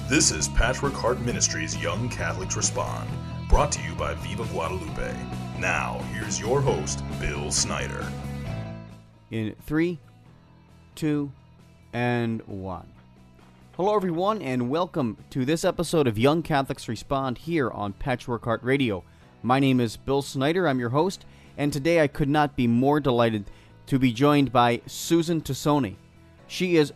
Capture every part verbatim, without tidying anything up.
This is Patchwork Heart Ministries Young Catholics Respond, brought to you by Viva Guadalupe. Now, here's your host, Bill Snyder. In three, two, and one. Hello, everyone, and welcome to this episode of Young Catholics Respond here on Patchwork Heart Radio. My name is Bill Snyder. I'm your host, and today I could not be more delighted to be joined by Susan Tassone. She is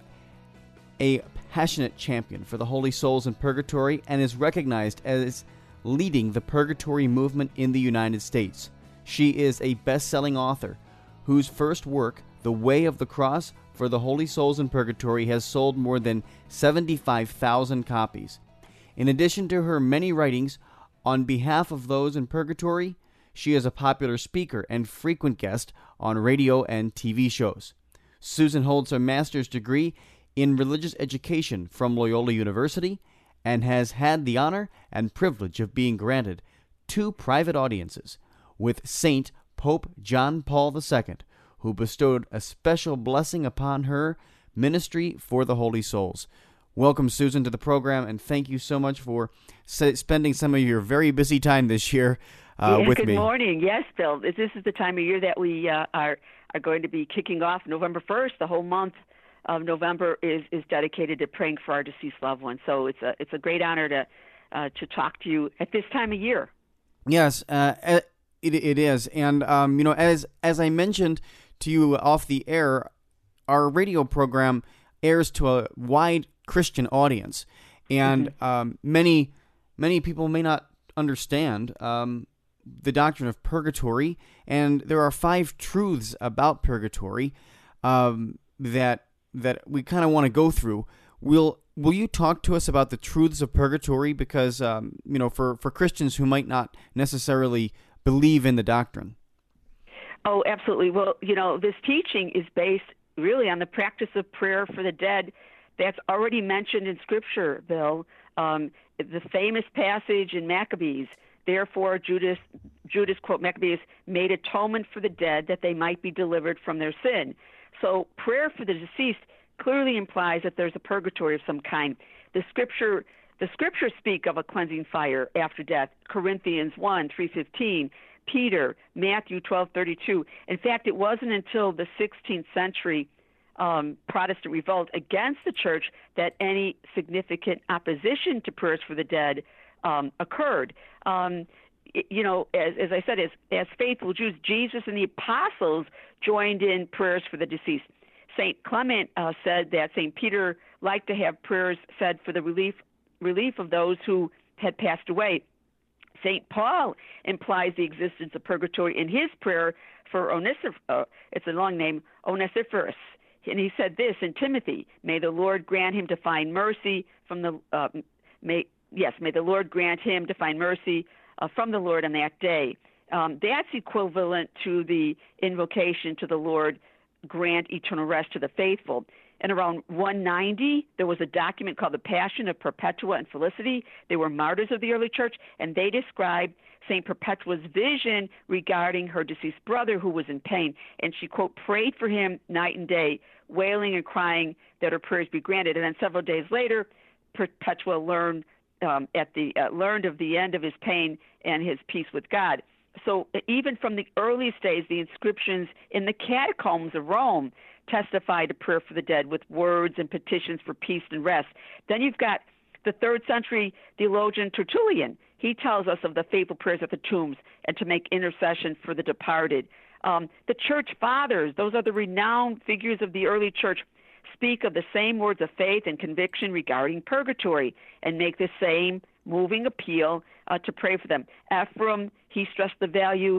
a passionate champion for the holy souls in purgatory and is recognized as leading the purgatory movement in the United States. She is a best-selling author whose first work, The Way of the Cross for the Holy Souls in Purgatory, has sold more than seventy-five thousand copies. In addition to her many writings on behalf of those in purgatory, she is a popular speaker and frequent guest on radio and T V shows. Susan holds her master's degree in religious education from Loyola University and has had the honor and privilege of being granted two private audiences with Saint Pope John Paul the Second, who bestowed a special blessing upon her ministry for the holy souls. Welcome, Susan, to the program, and thank you so much for s- spending some of your very busy time this year uh, yeah, with good me. Good morning. Yes, Bill. This is the time of year that we uh, are are going to be kicking off November first. The whole month of November is, is dedicated to praying for our deceased loved ones. So it's a it's a great honor to uh, to talk to you at this time of year. Yes, uh, it it is, and um, you know, as as I mentioned to you off the air, our radio program airs to a wide Christian audience, and mm-hmm. um, many many people may not understand um, the doctrine of purgatory, and there are five truths about purgatory um, that. that we kind of want to go through. Will will you talk to us about the truths of purgatory? Because, um, you know, for, for Christians who might not necessarily believe in the doctrine. Oh, absolutely. Well, you know, this teaching is based really on the practice of prayer for the dead that's already mentioned in Scripture, Bill. Um, the famous passage in Maccabees, therefore Judas, Judas, quote, Maccabees, made atonement for the dead that they might be delivered from their sin. So prayer for the deceased clearly implies that there's a purgatory of some kind. The scripture the scriptures speak of a cleansing fire after death. Corinthians one, three fifteen, Peter, Matthew twelve, thirty-two. In fact, it wasn't until the sixteenth century um, Protestant revolt against the church that any significant opposition to prayers for the dead um, occurred. Um, You know, as, as I said, as, as faithful Jews, Jesus and the apostles joined in prayers for the deceased. Saint Clement uh, said that Saint Peter liked to have prayers said for the relief relief of those who had passed away. Saint Paul implies the existence of purgatory in his prayer for Onesiphorus. Uh, it's a long name, Onesiphorus. And he said this in Timothy: "May the Lord grant him to find mercy from the uh, may yes, may the Lord grant him to find mercy." Uh, from the Lord on that day. Um, that's equivalent to the invocation to the Lord, grant eternal rest to the faithful. And around one ninety, there was a document called the Passion of Perpetua and Felicity. They were martyrs of the early church, and they described Saint Perpetua's vision regarding her deceased brother who was in pain. And she, quote, prayed for him night and day, wailing and crying that her prayers be granted. And then several days later, Perpetua learned Um, at the uh, learned of the end of his pain and his peace with God. So even from the earliest days, the inscriptions in the catacombs of Rome testify to prayer for the dead with words and petitions for peace and rest. Then you've got the third century theologian Tertullian. He tells us of the faithful prayers at the tombs and to make intercession for the departed. Um, the church fathers, those are the renowned figures of the early church, speak of the same words of faith and conviction regarding purgatory and make the same moving appeal uh, to pray for them. Ephraim, he stressed the value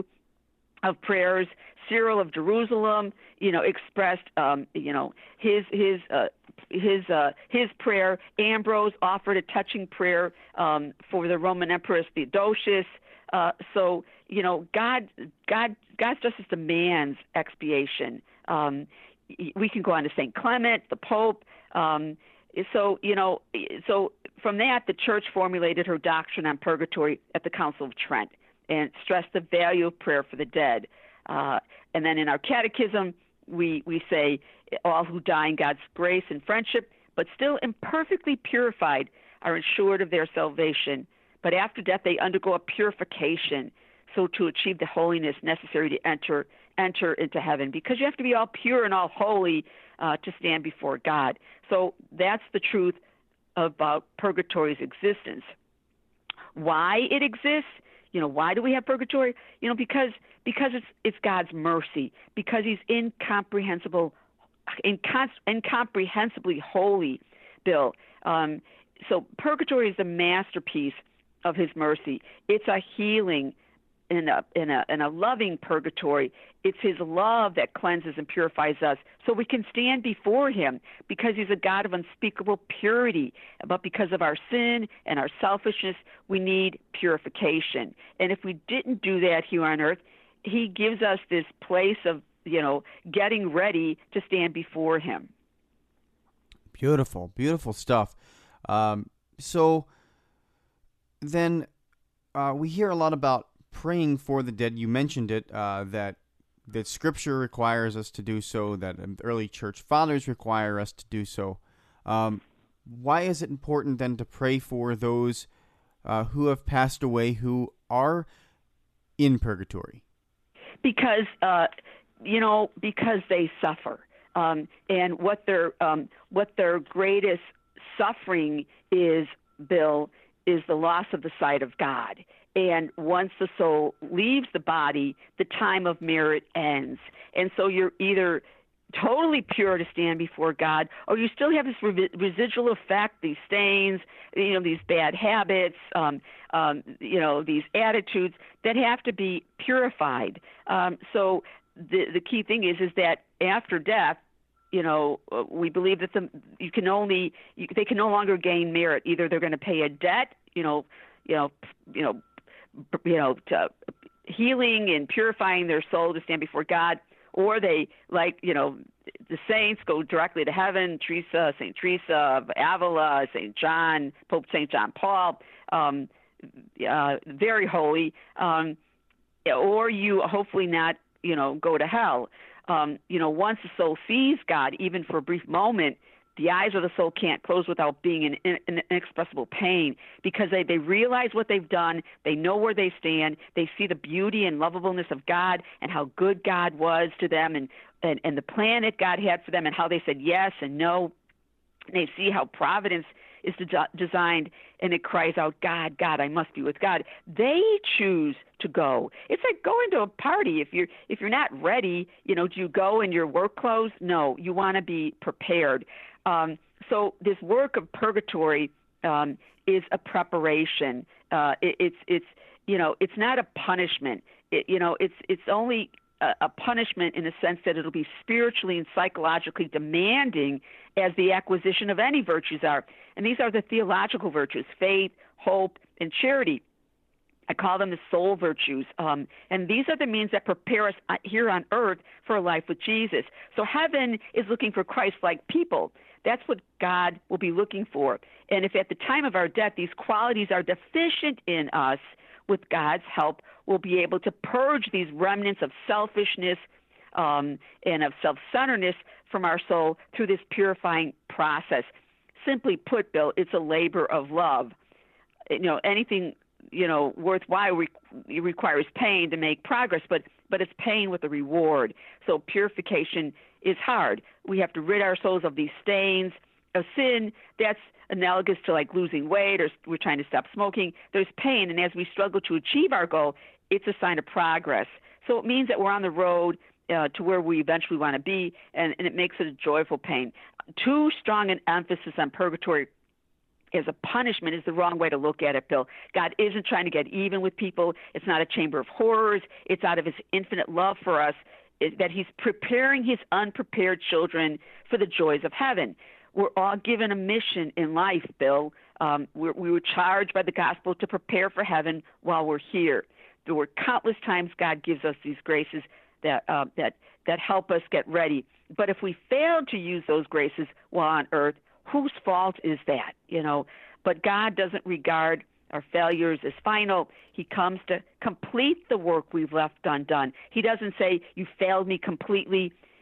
of prayers. Cyril of Jerusalem, you know, expressed, um, you know, his his uh, his uh, his prayer. Ambrose offered a touching prayer um, for the Roman Empress Theodosius. Uh, so, you know, God, God, God's justice demands expiation. Um, We can go on to Saint Clement, the Pope. Um, so, you know, so from that, the Church formulated her doctrine on purgatory at the Council of Trent and stressed the value of prayer for the dead. Uh, and then in our catechism, we, we say all who die in God's grace and friendship, but still imperfectly purified, are assured of their salvation, but after death they undergo a purification, so to achieve the holiness necessary to enter enter into heaven, because you have to be all pure and all holy uh, to stand before God. So that's the truth about purgatory's existence. Why it exists? You know, why do we have purgatory? You know, because because it's it's God's mercy, because He's incomprehensible, incom- incomprehensibly holy, Bill. Um, so purgatory is the masterpiece of His mercy. It's a healing in a in a in a loving purgatory. It's His love that cleanses and purifies us, so we can stand before Him, because He's a God of unspeakable purity. But because of our sin and our selfishness, we need purification. And if we didn't do that here on earth, He gives us this place of, you know, getting ready to stand before Him. Beautiful, beautiful stuff. Um, so then uh, we hear a lot about praying for the dead. You mentioned it, uh, that that Scripture requires us to do so, that early church fathers require us to do so. Um, why is it important then to pray for those uh, who have passed away, who are in purgatory? Because, uh, you know, because they suffer. Um, and what their um, what their greatest suffering is, Bill, is the loss of the sight of God. And once the soul leaves the body, the time of merit ends. And so you're either totally pure to stand before God, or you still have this re- residual effect, these stains, you know, these bad habits, um, um, you know, these attitudes that have to be purified. Um, so the the key thing is is that after death, you know, we believe that the you can only you, they can no longer gain merit. Either they're going to pay a debt, you know, you know, you know. you know, to healing and purifying their soul to stand before God, or they, like, you know, the saints go directly to heaven, Teresa, Saint Teresa of Avila, Saint John, Pope Saint John Paul, um, uh, very holy, um, or you hopefully not, you know, go to hell. Um, you know, once the soul sees God, even for a brief moment, the eyes of the soul can't close without being in, in, in inexpressible pain, because they, they realize what they've done. They know where they stand. They see the beauty and lovableness of God and how good God was to them, and, and, and the plan that God had for them, and how they said yes and no. And they see how providence is de- designed, and it cries out, God, God, I must be with God. They choose to go. It's like going to a party. If you're if you're not ready, you know, do you go in your work clothes? No, you want to be prepared. Um, so this work of purgatory um, is a preparation. Uh, it, it's it's you know it's not a punishment. It, you know it's it's only a, a punishment in the sense that it'll be spiritually and psychologically demanding, as the acquisition of any virtues are. And these are the theological virtues: faith, hope, and charity. I call them the soul virtues. Um, and these are the means that prepare us here on earth for a life with Jesus. So heaven is looking for Christ-like people. That's what God will be looking for. And if at the time of our death these qualities are deficient in us, with God's help, we'll be able to purge these remnants of selfishness um, and of self-centeredness from our soul through this purifying process. Simply put, Bill, it's a labor of love. You know, anything, you know, worthwhile re- requires pain to make progress, but but it's pain with a reward. So purification is hard. We have to rid our souls of these stains of sin. That's analogous to like losing weight, or we're trying to stop smoking. There's pain, and as we struggle to achieve our goal, it's a sign of progress. So it means that we're on the road uh, to where we eventually want to be, and, and it makes it a joyful pain. Too strong an emphasis on purgatory as a punishment is the wrong way to look at it, Bill. God isn't trying to get even with people. It's not a chamber of horrors. It's out of His infinite love for us that He's preparing His unprepared children for the joys of heaven. We're all given a mission in life, Bill. Um, we're, we were charged by the gospel to prepare for heaven while we're here. There were countless times God gives us these graces that uh, that that help us get ready. But if we fail to use those graces while on earth, whose fault is that? You know, but God doesn't regard our failures as final. He comes to complete the work we've left undone. He doesn't say, you failed me completely.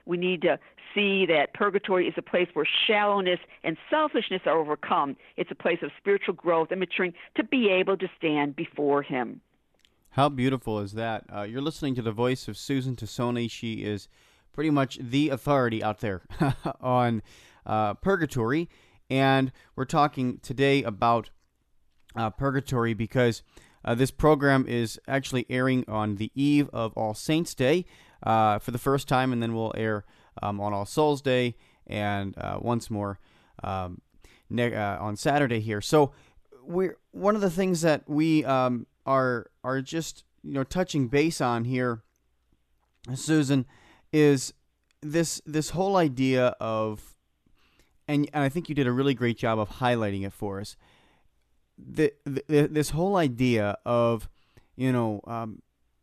We need to see that purgatory is a place where shallowness and selfishness are overcome. It's a place of spiritual growth and maturing to be able to stand before him. How beautiful is that? Uh, you're listening to the voice of Susan Tassone. She is pretty much the authority out there on uh, purgatory. And we're talking today about uh, purgatory because uh, this program is actually airing on the eve of All Saints' Day uh, for the first time, and then we'll air um, on All Souls' Day and uh, once more um, ne- uh, on Saturday here. So we're one of the things that we um, are are just you know touching base on here, Susan, is this this whole idea of, and, and I think you did a really great job of highlighting it for us. The, the this whole idea of, you know, um,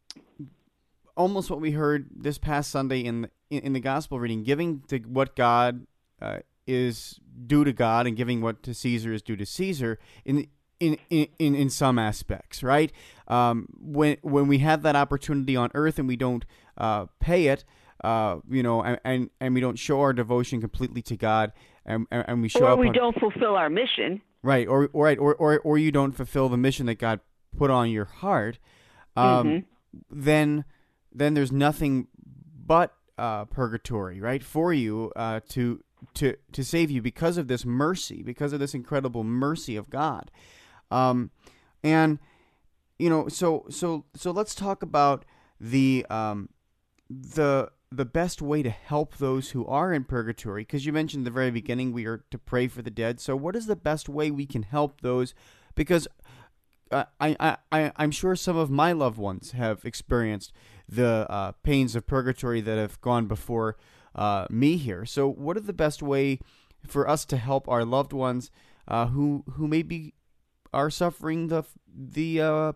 almost what we heard this past Sunday in the, in the gospel reading, giving to what God uh, is due to God and giving what to Caesar is due to Caesar in in in, in some aspects, right? Um, when when we have that opportunity on earth and we don't uh, pay it, uh, you know, and, and and we don't show our devotion completely to God, and and, and we show or up we on, don't fulfill our mission. Right, or or right, or, or or you don't fulfill the mission that God put on your heart, um, Mm-hmm. then then there's nothing but uh, purgatory, right, for you uh, to to to save you because of this mercy, because of this incredible mercy of God, um, and you know, so so so let's talk about the um, the. the best way to help those who are in purgatory, because you mentioned at the very beginning we are to pray for the dead. So what is the best way we can help those? Because uh, I, I, I'm sure some of my loved ones have experienced the uh, pains of purgatory that have gone before uh, me here. So what are the best way for us to help our loved ones uh, who who maybe are suffering the the uh,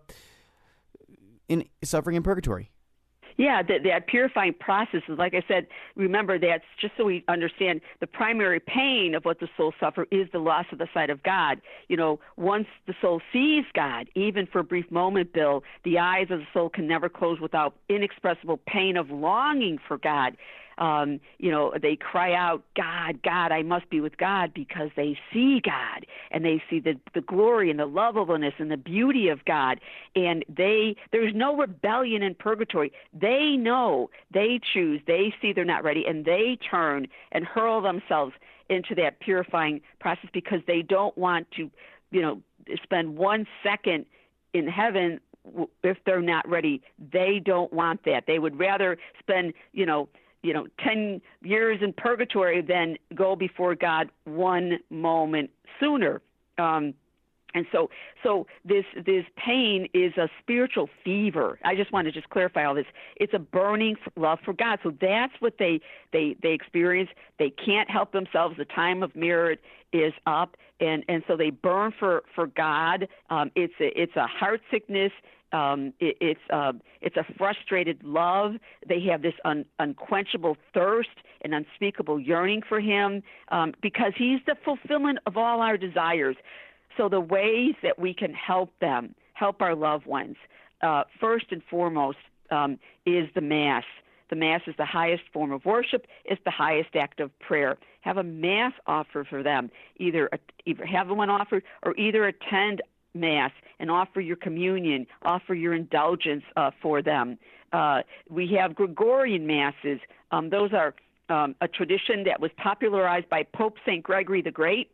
in suffering in purgatory? Yeah, that, that purifying process is, like I said, remember that's just so we understand the primary pain of what the soul suffers is the loss of the sight of God. You know, once the soul sees God, even for a brief moment, Bill, the eyes of the soul can never close without inexpressible pain of longing for God. Um, you know, they cry out, God, God, I must be with God, because they see God and they see the, the glory and the lovableness and the beauty of God. And they, there's no rebellion in purgatory. They know, they choose, they see they're not ready, and they turn and hurl themselves into that purifying process because they don't want to, you know, spend one second in heaven if they're not ready. They don't want that. They would rather spend, you know, you know, ten years in purgatory than go before God one moment sooner. Um, and so, so this this pain is a spiritual fever. I just want to just clarify all this. It's a burning love for God. So that's what they they they experience. They can't help themselves. The time of merit is up, and and so they burn for for God. Um, it's a, it's a heart sickness. Um, it, it's uh, it's a frustrated love. They have this un, unquenchable thirst and unspeakable yearning for Him um, because He's the fulfillment of all our desires. So the ways that we can help them, help our loved ones, uh, first and foremost um, is the Mass. The Mass is the highest form of worship. It's the highest act of prayer. Have a Mass offered for them. Either, either have one offered or either attend Mass and offer your communion, offer your indulgence uh, for them. Uh, we have Gregorian Masses. Um, those are um, a tradition that was popularized by Pope Saint Gregory the Great.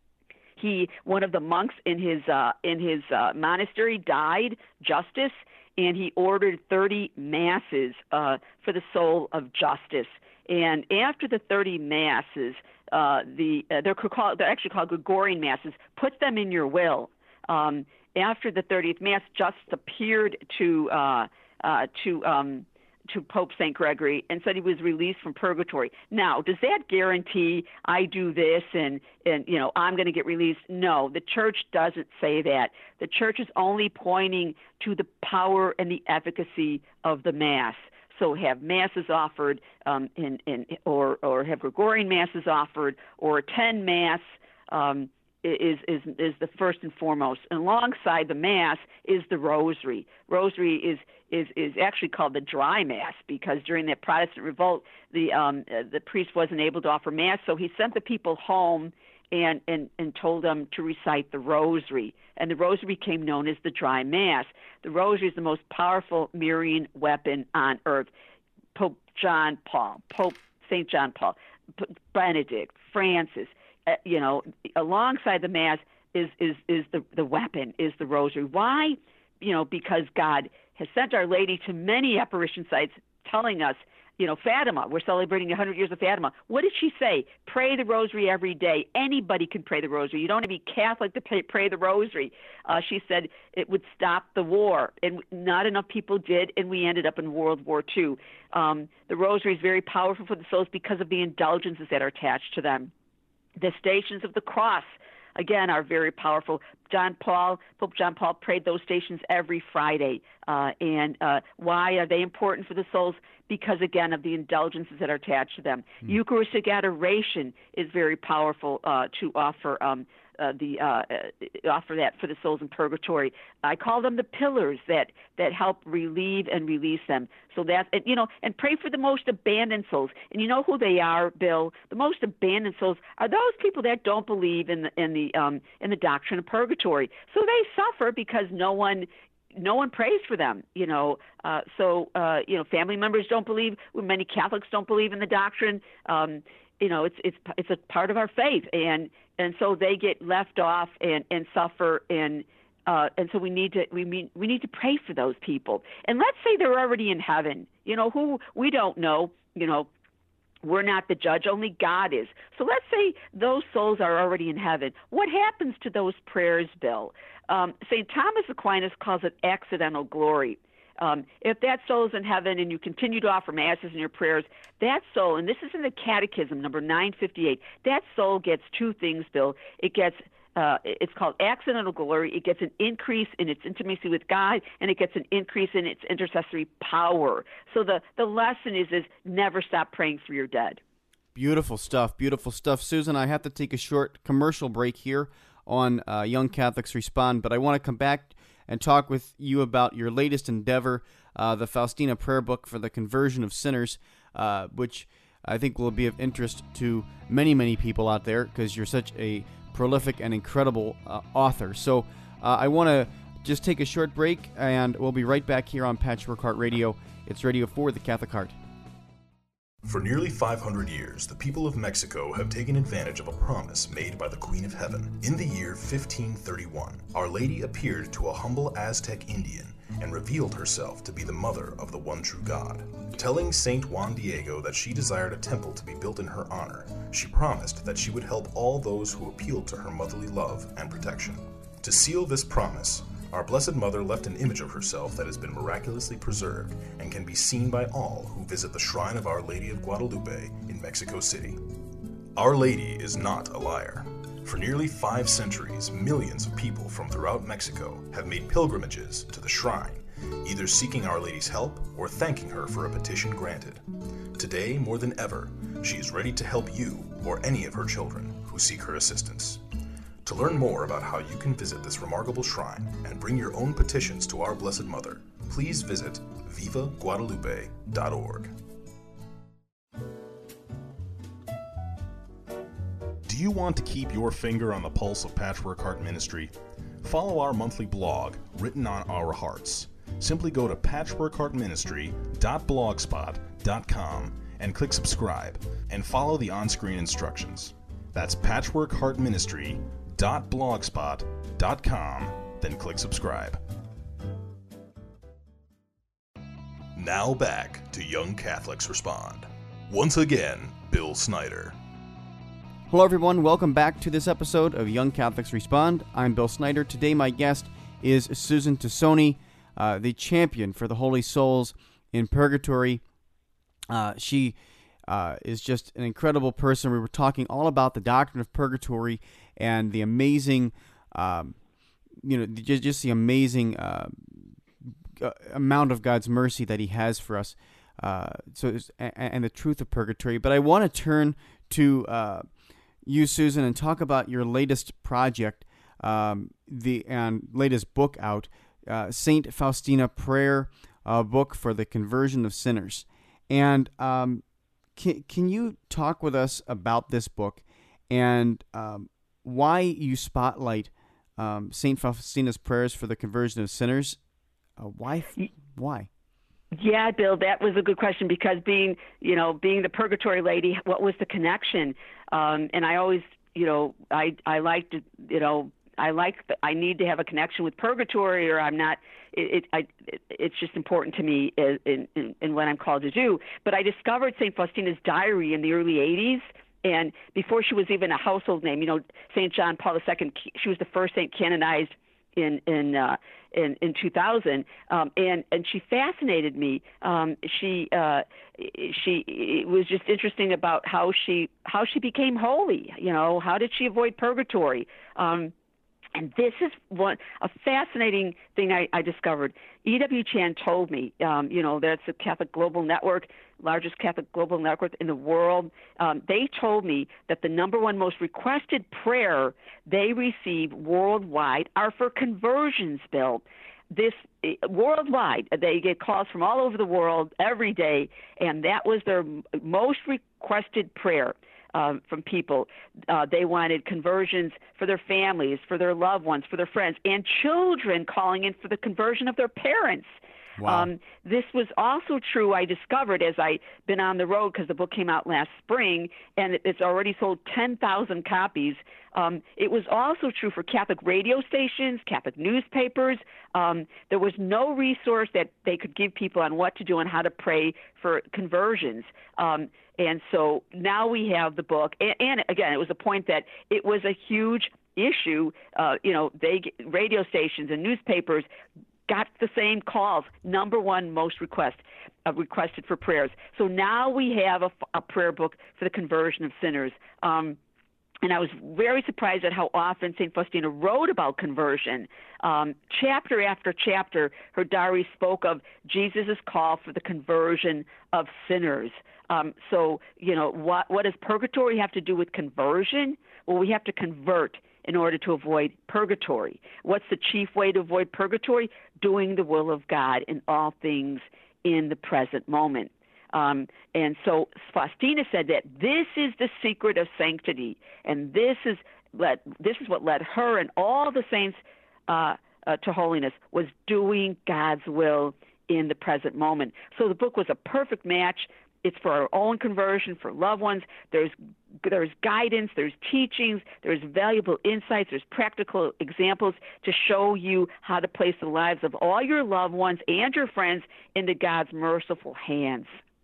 He, one of the monks in his uh, in his uh, monastery, died, Justus, and he ordered thirty masses uh, for the soul of Justus. And after the thirty masses, uh, the uh, they're called they're actually called Gregorian Masses. Put them in your will. Um, after the thirtieth Mass, Justus appeared to uh, uh, to um, to Pope Saint Gregory and said he was released from purgatory. Now, does that guarantee I do this and, and you know, I'm going to get released? No, the Church doesn't say that. The Church is only pointing to the power and the efficacy of the Mass. So have Masses offered um, in, in, or, or have Gregorian Masses offered or attend Mass um, is is is the first and foremost. And alongside the Mass is the Rosary. Rosary is is is actually called the dry Mass because during that Protestant revolt, the um, the priest wasn't able to offer Mass, so he sent the people home and, and, and told them to recite the Rosary. And the Rosary became known as the dry Mass. The Rosary is the most powerful mirroring weapon on earth. Pope John Paul, Pope Saint John Paul, P- Benedict, Francis, uh, you know, alongside the Mass is is is the, the weapon, is the Rosary. Why? You know, because God has sent Our Lady to many apparition sites telling us, you know, Fatima, we're celebrating one hundred years of Fatima. What did she say? Pray the Rosary every day. Anybody can pray the Rosary. You don't have to be Catholic to pray, pray the Rosary. Uh, she said it would stop the war, and not enough people did, and we ended up in World War Two. Um, the Rosary is very powerful for the souls because of the indulgences that are attached to them. The Stations of the Cross, again, are very powerful. John Paul, Pope John Paul prayed those stations every Friday. Uh, and uh, why are they important for the souls? Because, again, of the indulgences that are attached to them. Mm. Eucharistic adoration is very powerful uh, to offer um, uh, the uh, offer that for the souls in purgatory. I call them the pillars that, that help relieve and release them. So that, you know, and pray for the most abandoned souls. And you know who they are, Bill? The most abandoned souls are those people that don't believe in the in the um, in the doctrine of purgatory. So they suffer because no one. No one prays for them, you know. Uh, so, uh, you know, family members don't believe. Many Catholics don't believe in the doctrine. Um, you know, it's it's it's a part of our faith, and and so they get left off and, and suffer, and uh, and so we need to we mean we need to pray for those people. And let's say they're already in heaven. You know, who we don't know. You know. We're not the judge, only God is. So let's say those souls are already in heaven. What happens to those prayers, Bill? Um, Saint Thomas Aquinas calls it accidental glory. Um, if that soul is in heaven and you continue to offer masses in your prayers, that soul, and this is in the Catechism, number nine fifty-eight, that soul gets two things, Bill. It gets Uh, it's called accidental glory. It gets an increase in its intimacy with God, and it gets an increase in its intercessory power. So the, the lesson is, is never stop praying for your dead. Beautiful stuff, beautiful stuff. Susan, I have to take a short commercial break here on uh, Young Catholics Respond, but I want to come back and talk with you about your latest endeavor, uh, the Faustina Prayer Book for the Conversion of Sinners, uh, which I think will be of interest to many, many people out there because you're such a prolific and incredible uh, author. So uh, I want to just take a short break, and we'll be right back here on Patchwork Heart Radio. It's radio for the Catholic Heart. For nearly five hundred years, the people of Mexico have taken advantage of a promise made by the Queen of Heaven. In the year fifteen thirty-one, Our Lady appeared to a humble Aztec Indian and revealed herself to be the mother of the one true God. Telling Saint Juan Diego that she desired a temple to be built in her honor, she promised that she would help all those who appealed to her motherly love and protection. To seal this promise, our Blessed Mother left an image of herself that has been miraculously preserved and can be seen by all who visit the shrine of Our Lady of Guadalupe in Mexico City. Our Lady is not a liar. For nearly five centuries, millions of people from throughout Mexico have made pilgrimages to the shrine, either seeking Our Lady's help or thanking her for a petition granted. Today, more than ever, she is ready to help you or any of her children who seek her assistance. To learn more about how you can visit this remarkable shrine and bring your own petitions to our Blessed Mother, please visit viva guadalupe dot org. Do you want to keep your finger on the pulse of Patchwork Heart Ministry? Follow our monthly blog, Written on Our Hearts. Simply go to patchwork heart ministry dot blogspot dot com and click subscribe, and follow the on-screen instructions. That's patchwork heart ministry dot blogspot dot com, then click subscribe. Now back to Young Catholics Respond. Once again, Bill Snyder. Hello, everyone. Welcome back to this episode of Young Catholics Respond. I'm Bill Snyder. Today, my guest is Susan Tassone, uh, the champion for the Holy Souls in Purgatory. Uh, she uh, is just an incredible person. We were talking all about the doctrine of purgatory and the amazing, um, you know, just, just the amazing uh, amount of God's mercy that He has for us. Uh, so, and, and the truth of purgatory. But I want to turn to Uh, you, Susan, and talk about your latest project, um, the and latest book out, uh, Saint Faustina Prayer, a book for the conversion of sinners. And um, can can you talk with us about this book and um, why you spotlight um, Saint Faustina's prayers for the conversion of sinners? Uh, why? Why? Yeah, Bill, that was a good question, because being, you know, being the purgatory lady, what was the connection? Um, and I always, you know, I I like to, you know, I like the, I need to have a connection with purgatory, or I'm not. It, it I it, it's just important to me in, in in what I'm called to do. But I discovered Saint Faustina's diary in the early eighties. And before she was even a household name, you know, Saint John Paul the Second, she was the first saint canonized in in uh, in, in two thousand, um, and and she fascinated me. Um, she uh, she it was just interesting about how she how she became holy. You know, how did she avoid purgatory? Um, And this is one a fascinating thing I, I discovered. E W Chan told me, um, you know, that's the Catholic Global Network, largest Catholic global network in the world. Um, they told me that the number one most requested prayer they receive worldwide are for conversions, Bill. This worldwide, they get calls from all over the world every day, and that was their most requested prayer. Um, from people. Uh, they wanted conversions for their families, for their loved ones, for their friends, and children calling in for the conversion of their parents. Wow. Um, this was also true, I discovered, as I've been on the road, because the book came out last spring, and it's already sold ten thousand copies. Um, it was also true for Catholic radio stations, Catholic newspapers. Um, there was no resource that they could give people on what to do and how to pray for conversions. Um, and so now we have the book. And, and again, it was a point that it was a huge issue. Uh, you know, they radio stations and newspapers got the same calls, number one most request, uh, requested for prayers. So now we have a, a prayer book for the conversion of sinners. Um, and I was very surprised at how often Saint Faustina wrote about conversion. Um, chapter after chapter, her diary spoke of Jesus' call for the conversion of sinners. Um, so, you know, what, what does purgatory have to do with conversion? Well, we have to convert in order to avoid purgatory. What's the chief way to avoid purgatory? Doing the will of God in all things in the present moment. Um, and so Faustina said that this is the secret of sanctity, and this is led, this is what led her and all the saints uh, uh, to holiness, was doing God's will in the present moment. So the book was a perfect match. It's for our own conversion, for loved ones. There's there's guidance, there's teachings, there's valuable insights, there's practical examples to show you how to place the lives of all your loved ones and your friends into God's merciful hands.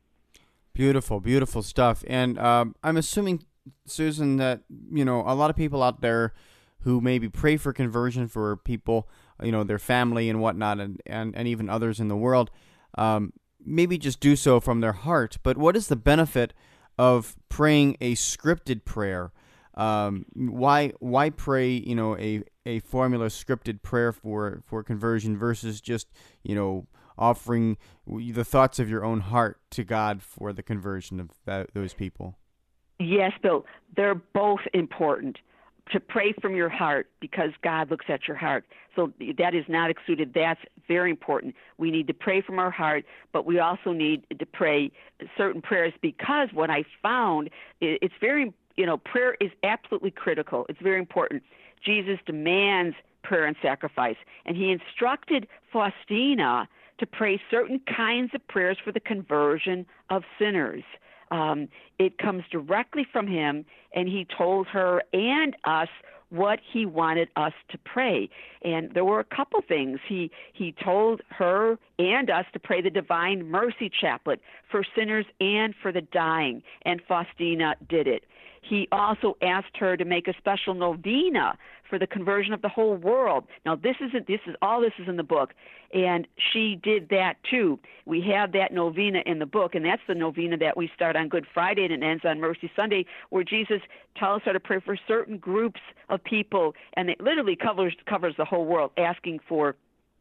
Beautiful, beautiful stuff. And um, I'm assuming, Susan, that, you know, a lot of people out there who maybe pray for conversion for people, you know, their family and whatnot, and, and, and even others in the world, um, maybe just do so from their heart. But what is the benefit of praying a scripted prayer? Um, why why pray, you know, a, a formula scripted prayer for, for conversion versus just, you know, offering the thoughts of your own heart to God for the conversion of that, those people? Yes, Bill, they're both important. To pray from your heart, because God looks at your heart. So that is not excluded. That's very important. We need to pray from our heart, but we also need to pray certain prayers, because what I found, it's very, you know, prayer is absolutely critical. It's very important. Jesus demands prayer and sacrifice, and he instructed Faustina to pray certain kinds of prayers for the conversion of sinners. Um, it comes directly from him, and he told her and us what he wanted us to pray. And there were a couple things. He he told her and us to pray the Divine Mercy Chaplet for sinners and for the dying, and Faustina did it. He also asked her to make a special novena for the conversion of the whole world. Now, this isn't this is all this is in the book, and she did that too. We have that novena in the book, and that's the novena that we start on Good Friday and it ends on Mercy Sunday, where Jesus tells her to pray for certain groups of people, and it literally covers covers the whole world, asking for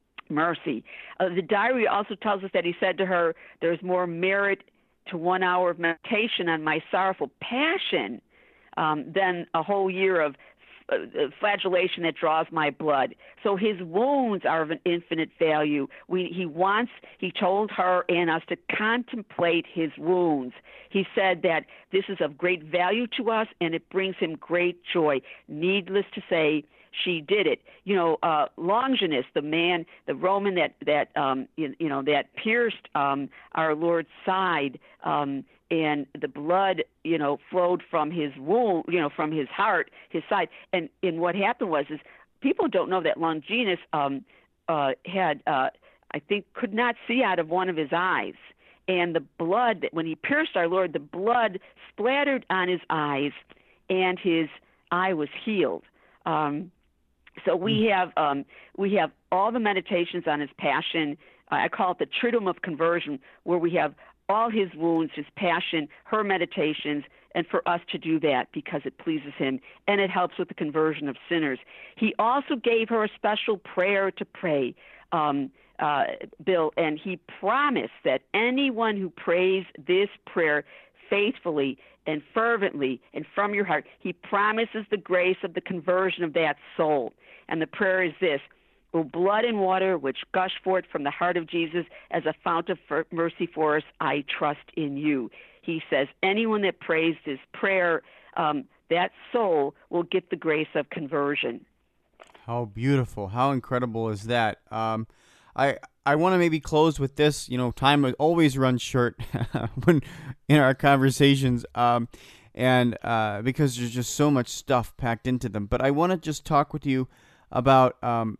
mercy. Uh, the diary also tells us that he said to her, "There's more merit to one hour of meditation on my sorrowful passion um, than a whole year of uh, flagellation that draws my blood. So his wounds are of an infinite value. We, he wants, he told her and us to contemplate his wounds. He said that this is of great value to us and it brings him great joy. Needless to say, she did it. You know, uh, Longinus, the man, the Roman that that um, you, you know that pierced um, our Lord's side, um, and the blood, you know, flowed from his wound, you know, from his heart, his side. And and what happened was, is people don't know that Longinus um, uh, had, uh, I think, could not see out of one of his eyes. And the blood, when he pierced our Lord, the blood splattered on his eyes, and his eye was healed. Um, So we have um, we have all the meditations on his passion. Uh, I call it the Triduum of Conversion, where we have all his wounds, his passion, her meditations, and for us to do that because it pleases him and it helps with the conversion of sinners. He also gave her a special prayer to pray, um, uh, Bill, and he promised that anyone who prays this prayer faithfully and fervently and from your heart, he promises the grace of the conversion of that soul. And the prayer is this: O blood and water which gush forth from the heart of Jesus as a fount of mercy for us, I trust in you. He says anyone that prays this prayer, um, that soul will get the grace of conversion. How beautiful. How incredible is that? Um, I I want to maybe close with this. You know, time always runs short when in our conversations, um, and uh, because there's just so much stuff packed into them. But I want to just talk with you about um,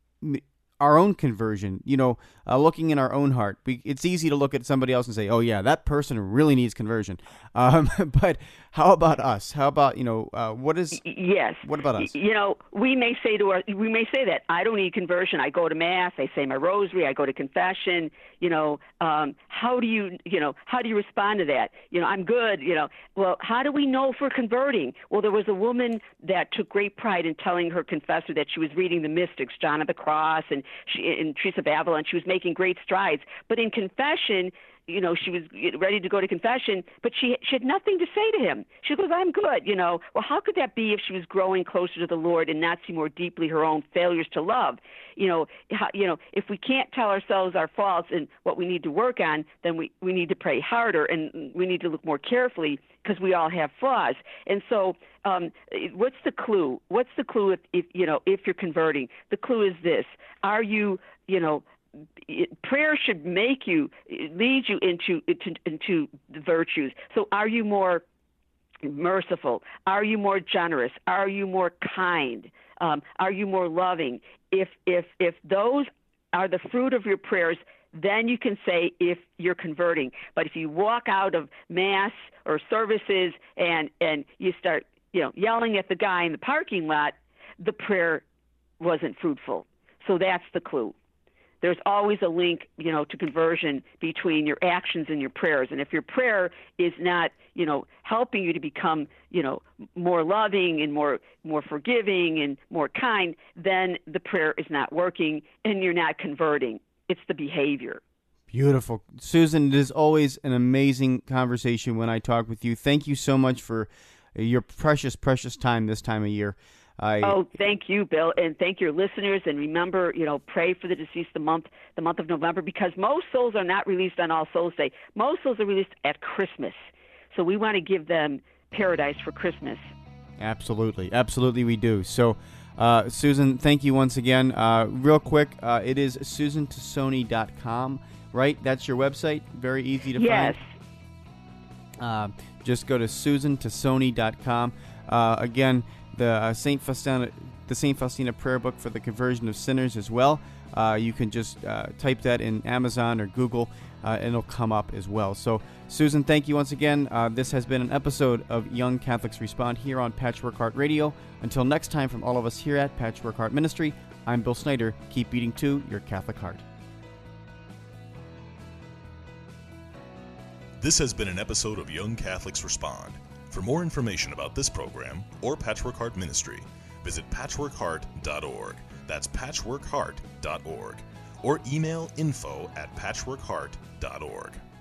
our own conversion. You know, uh, looking in our own heart. We, it's easy to look at somebody else and say, "Oh yeah, that person really needs conversion." Um, but how about us? How about you know uh, what is? Yes. What about us? You know, we may say to our, we may say that I don't need conversion. I go to mass. I say my rosary. I go to confession. You know, um, how do you, you know, how do you respond to that? You know, I'm good. You know, well, how do we know if we're converting? Well, there was a woman that took great pride in telling her confessor that she was reading the mystics, John of the Cross and she, and Teresa of Avila. She was making great strides, but in confession, you know, she was ready to go to confession, but she she had nothing to say to him. She goes, I'm good, you know. Well, how could that be if she was growing closer to the Lord and not see more deeply her own failures to love? You know, how, you know, if we can't tell ourselves our faults and what we need to work on, then we, we need to pray harder and we need to look more carefully because we all have flaws. And so um, what's the clue? What's the clue if, if, you know, if you're converting? The clue is this. Are you, you know, It, prayer should make you, lead you into, into into the virtues. So are you more merciful? Are you more generous? Are you more kind? Um, are you more loving? If if if those are the fruit of your prayers, then you can say if you're converting. But if you walk out of mass or services and and you start you know yelling at the guy in the parking lot, the prayer wasn't fruitful. So that's the clue. There's always a link, you know, to conversion between your actions and your prayers. And if your prayer is not, you know, helping you to become, you know, more loving and more more forgiving and more kind, then the prayer is not working and you're not converting. It's the behavior. Beautiful. Susan, it is always an amazing conversation when I talk with you. Thank you so much for your precious, precious time this time of year. I, oh, thank you, Bill, and thank your listeners. And remember, you know, pray for the deceased the month, the month of November, because most souls are not released on All Souls Day. Most souls are released at Christmas, so we want to give them paradise for Christmas. Absolutely, absolutely, we do. So, uh, Susan, thank you once again. Uh, real quick, uh, it is susan tassone dot com, right? That's your website. Very easy to yes. find. Uh, just go to susan tassone dot com. Uh, again. The uh, Saint Faustina, the Saint Faustina prayer book for the conversion of sinners as well. Uh, you can just uh, type that in Amazon or Google, uh, and it'll come up as well. So, Susan, thank you once again. Uh, this has been an episode of Young Catholics Respond here on Patchwork Heart Radio. Until next time, from all of us here at Patchwork Heart Ministry, I'm Bill Snyder. Keep beating to your Catholic heart. This has been an episode of Young Catholics Respond. For more information about this program or Patchwork Heart Ministry, visit patchwork heart dot org. That's patchwork heart dot org. Or email info at patchwork heart dot org.